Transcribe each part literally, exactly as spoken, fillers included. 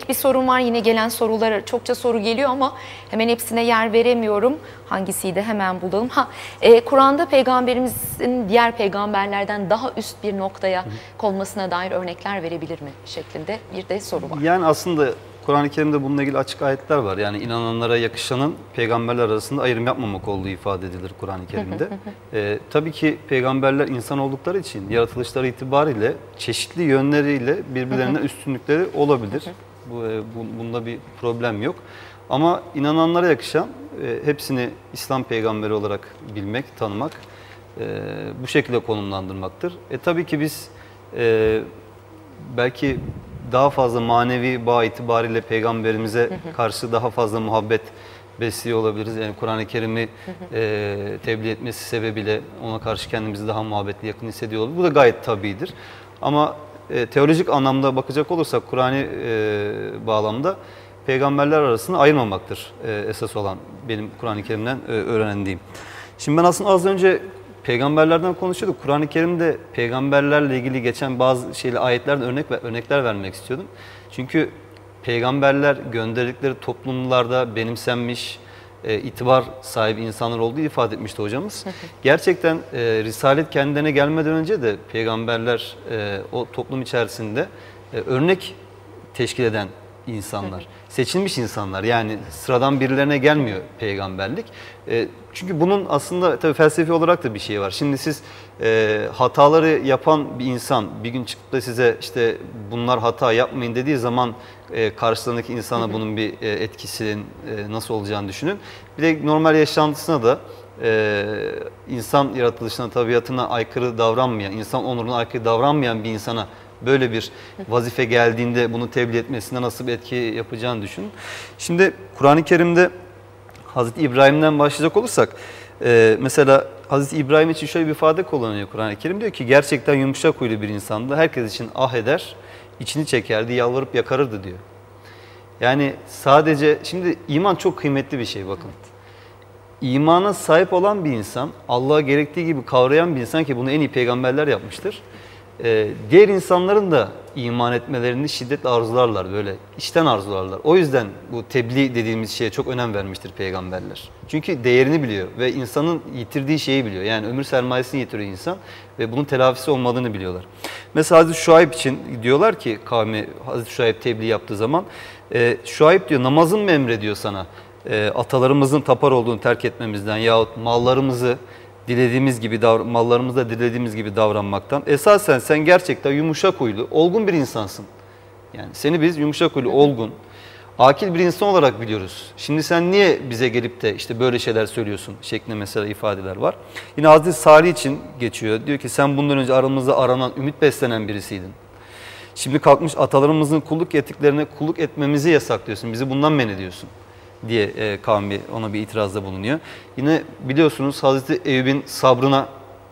bir sorun var. Yine gelen sorulara çokça soru geliyor ama hemen hepsine yer veremiyorum. Hangisiydi hemen bulalım. Ha, e, Kur'an'da peygamberimizin diğer peygamberlerden daha üst bir noktaya konmasına dair örnekler verebilir mi şeklinde bir de soru var. Yani aslında Kur'an-ı Kerim'de bununla ilgili açık ayetler var. Yani inananlara yakışanın peygamberler arasında ayrım yapmamak olduğu ifade edilir Kur'an-ı Kerim'de. ee, tabii ki peygamberler insan oldukları için yaratılışları itibariyle çeşitli yönleriyle birbirlerinden üstünlükleri olabilir. Bu, bu, bunda bir problem yok. Ama inananlara yakışan e, hepsini İslam peygamberi olarak bilmek, tanımak, e, bu şekilde konumlandırmaktır. E tabii ki biz e, belki daha fazla manevi bağ itibariyle peygamberimize hı hı. karşı daha fazla muhabbet besliyor olabiliriz. Yani Kur'an-ı Kerim'i e, tebliğ etmesi sebebiyle ona karşı kendimizi daha muhabbetli, yakın hissediyor olabiliriz. Bu da gayet tabidir. Ama e, teolojik anlamda bakacak olursak Kur'an'ı e, bağlamda peygamberler arasında ayırmamaktır e, esas olan benim Kur'an-ı Kerim'den e, öğrendiğim. Şimdi ben aslında az önce peygamberlerden konuşuyorduk. Kur'an-ı Kerim'de peygamberlerle ilgili geçen bazı şeyle ayetlerden örnek örnekler vermek istiyordum. Çünkü peygamberler gönderildikleri toplumlarda benimsenmiş, e, itibar sahibi insanlar olduğu ifade etmişti hocamız. Gerçekten e, Risalet kendine gelmeden önce de peygamberler e, o toplum içerisinde e, örnek teşkil eden insanlar. Seçilmiş insanlar, yani sıradan birilerine gelmiyor peygamberlik. E, çünkü bunun aslında tabii felsefi olarak da bir şey var. Şimdi siz e, hataları yapan bir insan bir gün çıkıp da size işte bunlar hata yapmayın dediği zaman e, karşılarındaki insana bunun bir e, etkisinin e, nasıl olacağını düşünün. Bir de normal yaşantısına da e, insan yaratılışına, tabiatına aykırı davranmayan, insan onuruna aykırı davranmayan bir insana böyle bir vazife geldiğinde bunu tebliğ etmesine nasıl bir etki yapacağını düşünün. Şimdi Kur'an-ı Kerim'de Hazreti İbrahim'den başlayacak olursak, e, mesela Hazreti İbrahim için şöyle bir ifade kullanıyor Kur'an-ı Kerim. Diyor ki gerçekten yumuşak huylu bir insandı. Herkes için ah eder, içini çekerdi, yalvarıp yakarırdı diyor. Yani sadece, şimdi iman çok kıymetli bir şey bakın. İmana sahip olan bir insan, Allah'a gerektiği gibi kavrayan bir insan, ki bunu en iyi peygamberler yapmıştır. Ee, diğer insanların da iman etmelerini şiddetle arzularlar, böyle içten arzularlar. O yüzden bu tebliğ dediğimiz şeye çok önem vermiştir peygamberler. Çünkü değerini biliyor ve insanın yitirdiği şeyi biliyor. Yani ömür sermayesini yitiriyor insan ve bunun telafisi olmadığını biliyorlar. Mesela Hazreti Şuayb için diyorlar ki kavmi, Hazreti Şuayb tebliğ yaptığı zaman e, Şuayb diyor, namazın mı emrediyor sana e, atalarımızın tapar olduğunu terk etmemizden yahut mallarımızı dilediğimiz gibi mallarımızda dilediğimiz gibi davranmaktan. Esasen sen gerçekten yumuşak huylu, olgun bir insansın. Yani seni biz yumuşak huylu, olgun, akil bir insan olarak biliyoruz. Şimdi sen niye bize gelip de işte böyle şeyler söylüyorsun şeklinde mesela ifadeler var. Yine Hazreti Salih için geçiyor. Diyor ki sen bundan önce aramızda aranan, ümit beslenen birisiydin. Şimdi kalkmış atalarımızın kulluk ettiklerine kulluk etmemizi yasaklıyorsun. Bizi bundan men ediyorsun diye e, kavmi ona bir itirazda bulunuyor. Yine biliyorsunuz Hazreti Eyüp'ün sabrına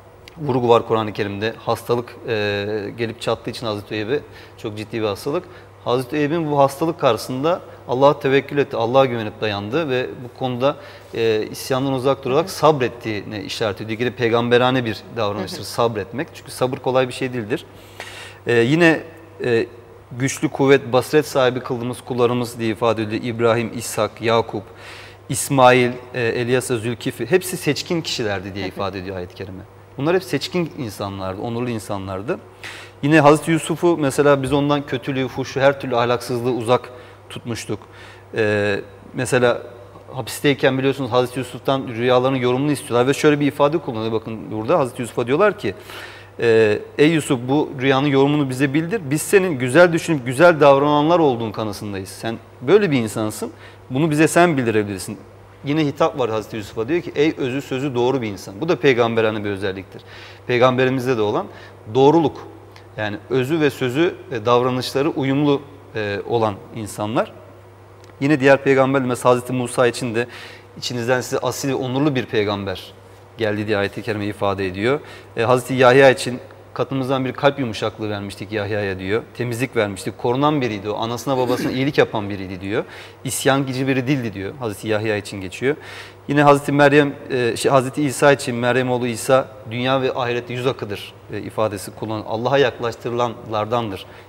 vurgu var Kur'an-ı Kerim'de. Hastalık e, gelip çattığı için Hazreti Eyüp'e, çok ciddi bir hastalık. Hazreti Eyüp'ün bu hastalık karşısında Allah'a tevekkül etti, Allah'a güvenip dayandı ve bu konuda e, isyandan uzak durarak sabrettiğine işaret ediyor. Yine peygamberane bir davranıştır sabretmek. Çünkü sabır kolay bir şey değildir. E, yine e, güçlü, kuvvet, basiret sahibi kıldığımız kullarımız diye ifade ediliyor. İbrahim, İshak, Yakup, İsmail, Elyasa, Zülkifli hepsi seçkin kişilerdi diye ifade ediyor ayet-i kerime. Bunlar hep seçkin insanlardı, onurlu insanlardı. Yine Hazreti Yusuf'u mesela biz ondan kötülüğü, fuhşu, her türlü ahlaksızlığı uzak tutmuştuk. Ee, mesela hapisteyken biliyorsunuz Hazreti Yusuf'tan rüyalarının yorumunu istiyorlar ve şöyle bir ifade kullanıyor. Bakın burada Hazreti Yusuf'a diyorlar ki, Ee, ey Yusuf bu rüyanın yorumunu bize bildir. Biz senin güzel düşünüp güzel davrananlar olduğun kanısındayız. Sen böyle bir insansın. Bunu bize sen bildirebilirsin. Yine hitap var Hazreti Yusuf'a, diyor ki ey özü sözü doğru bir insan. Bu da peygamberane bir özelliktir. Peygamberimizde de olan doğruluk. Yani özü ve sözü, davranışları uyumlu olan insanlar. Yine diğer peygamberler mesela Hazreti Musa için de içinizden size asil ve onurlu bir peygamber geldi diye ayet-i kerime ifade ediyor. Ee, Hazreti Yahya için katımızdan bir kalp yumuşaklığı vermiştik Yahya'ya diyor. Temizlik vermiştik. Korunan biriydi o. Anasına babasına iyilik yapan biriydi diyor. İsyancı biri değildi diyor. Hazreti Yahya için geçiyor. Yine Hazreti Meryem, e, şey, Hazreti İsa için Meryem oğlu İsa dünya ve ahirette yüz akıdır e, ifadesi kullanılıyor. Allah'a yaklaştırılanlardandır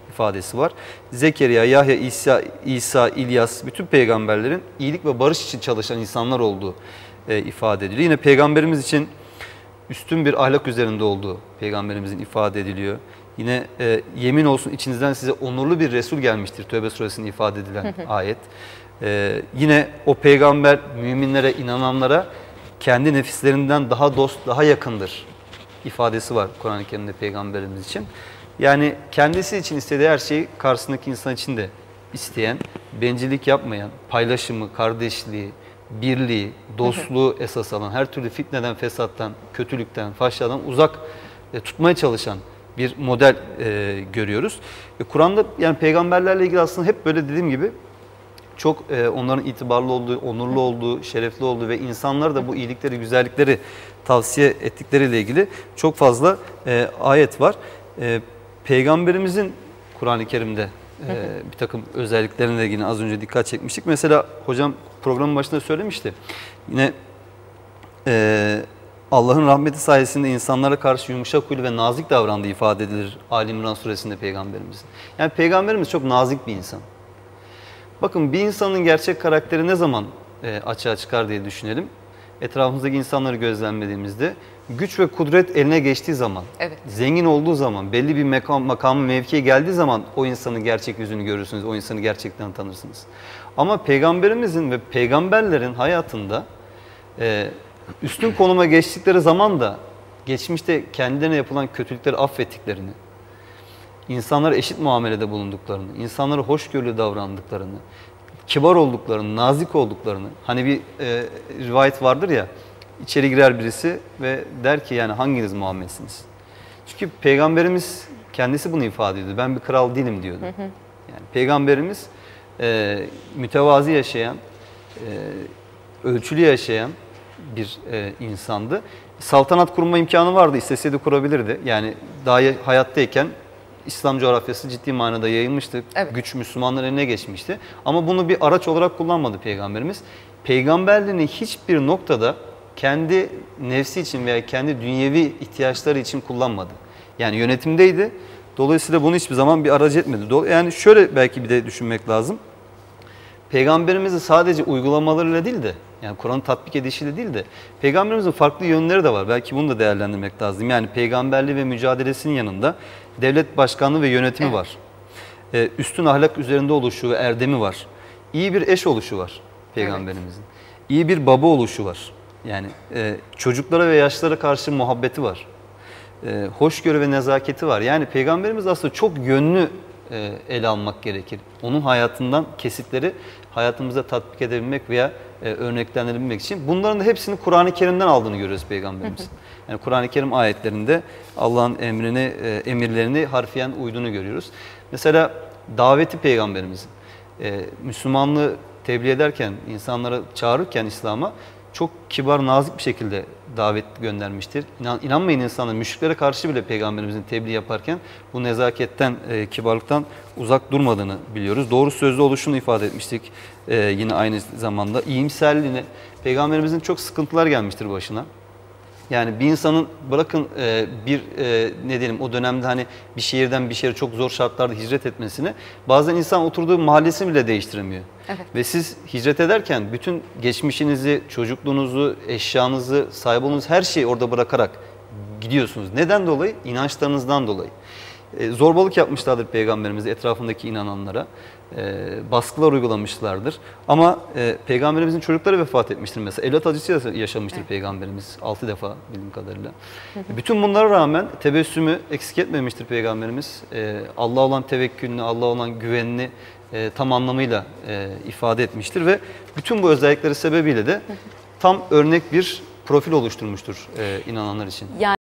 ifadesi var. Zekeriya, Yahya, İsa, İsa, İlyas bütün peygamberlerin iyilik ve barış için çalışan insanlar olduğu e, ifade ediliyor. Yine peygamberimiz için üstün bir ahlak üzerinde olduğu peygamberimizin ifade ediliyor. Yine e, yemin olsun içinizden size onurlu bir Resul gelmiştir. Tövbe suresinde ifade edilen ayet. E, yine o peygamber müminlere, inananlara kendi nefislerinden daha dost, daha yakındır ifadesi var Kur'an-ı Kerim'de peygamberimiz için. Yani kendisi için istediği her şeyi karşısındaki insan için de isteyen, bencillik yapmayan, paylaşımı, kardeşliği, birliği, dostluğu esas alan, her türlü fitneden, fesattan, kötülükten, fahşadan uzak e, tutmaya çalışan bir model e, görüyoruz. E, Kur'an'da yani peygamberlerle ilgili aslında hep böyle dediğim gibi çok e, onların itibarlı olduğu, onurlu olduğu, şerefli olduğu ve insanlara da bu iyilikleri, güzellikleri tavsiye ettikleriyle ilgili çok fazla e, ayet var. E, Peygamberimizin Kur'an-ı Kerim'de e, bir takım özelliklerine ilgili az önce dikkat çekmiştik. Mesela hocam programın başında söylemişti. Yine e, Allah'ın rahmeti sayesinde insanlara karşı yumuşak huylu ve nazik davrandığı ifade edilir Ali İmran suresinde peygamberimizin. Yani peygamberimiz çok nazik bir insan. Bakın bir insanın gerçek karakteri ne zaman e, açığa çıkar diye düşünelim. Etrafımızdaki insanları gözlemlediğimizde güç ve kudret eline geçtiği zaman, evet. zengin olduğu zaman, belli bir makam, makamı mevkiye geldiği zaman o insanın gerçek yüzünü görürsünüz, o insanı gerçekten tanırsınız. Ama peygamberimizin ve peygamberlerin hayatında e, üstün konuma geçtikleri zaman da geçmişte kendilerine yapılan kötülükleri affettiklerini, insanlara eşit muamelede bulunduklarını, insanlara hoşgörülü davrandıklarını, kibar olduklarını, nazik olduklarını, hani bir e, rivayet vardır ya, içeri girer birisi ve der ki yani hanginiz Muhammed'siniz? Çünkü peygamberimiz kendisi bunu ifade ediyordu. Ben bir kral değilim diyordu. Hı hı. Yani peygamberimiz e, mütevazi yaşayan, e, ölçülü yaşayan bir e, insandı. Saltanat kurma imkanı vardı, isteseydi kurabilirdi. Yani daha hayattayken İslam coğrafyası ciddi manada yayılmıştı. Evet. Güç Müslümanların eline geçmişti. Ama bunu bir araç olarak kullanmadı Peygamberimiz. Peygamberliğini hiçbir noktada kendi nefsi için veya kendi dünyevi ihtiyaçları için kullanmadı. Yani yönetimdeydi. Dolayısıyla bunu hiçbir zaman bir aracı etmedi. Yani şöyle belki bir de düşünmek lazım. Peygamberimizi sadece uygulamalarıyla değil de, yani Kur'an'ın tatbik edişiyle değil de, Peygamberimizin farklı yönleri de var. Belki bunu da değerlendirmek lazım. Yani peygamberliği ve mücadelesinin yanında devlet başkanlığı ve yönetimi evet. var. Ee, üstün ahlak üzerinde oluşu ve erdemi var. İyi bir eş oluşu var Peygamberimizin. Evet. İyi bir baba oluşu var. Yani e, çocuklara ve yaşlara karşı muhabbeti var. E, hoşgörü ve nezaketi var. Yani Peygamberimiz aslında çok yönlü e, ele almak gerekir. Onun hayatından kesitleri hayatımıza tatbik edebilmek veya e, örneklendirebilmek için. Bunların da hepsini Kur'an-ı Kerim'den aldığını görüyoruz Peygamberimiz. Yani Kur'an-ı Kerim ayetlerinde Allah'ın emrini, e, emirlerini harfiyen uyduğunu görüyoruz. Mesela daveti Peygamberimizin. E, Müslümanlığı tebliğ ederken, insanlara çağırırken İslam'a çok kibar, nazik bir şekilde davet göndermiştir. İnan, inanmayın insanlar, müşriklere karşı bile Peygamberimizin tebliğ yaparken bu nezaketten, e, kibarlıktan uzak durmadığını biliyoruz. Doğru sözlü oluşunu ifade etmiştik e, yine aynı zamanda. İyimserliğine, Peygamberimizin çok sıkıntılar gelmiştir başına. Yani bir insanın bırakın e, bir e, ne diyelim o dönemde hani bir şehirden bir şehre çok zor şartlarda hicret etmesini, bazen insan oturduğu mahallesini bile değiştiremiyor. Evet. Ve siz hicret ederken bütün geçmişinizi, çocukluğunuzu, eşyanızı, sahip olduğunuz her şeyi orada bırakarak gidiyorsunuz. Neden dolayı? İnançlarınızdan dolayı. E, zorbalık yapmışlardır Peygamberimiz etrafındaki inananlara. E, baskılar uygulamışlardır. Ama e, Peygamberimizin çocukları vefat etmiştir mesela. Evlat acısı yaşamıştır evet. Peygamberimiz altı defa bildiğim kadarıyla. Hı hı. Bütün bunlara rağmen tebessümü eksik etmemiştir Peygamberimiz. E, Allah'a olan tevekkülünü, Allah'a olan güvenini e, tam anlamıyla e, ifade etmiştir ve bütün bu özellikleri sebebiyle de tam örnek bir profil oluşturmuştur e, inananlar için. Yani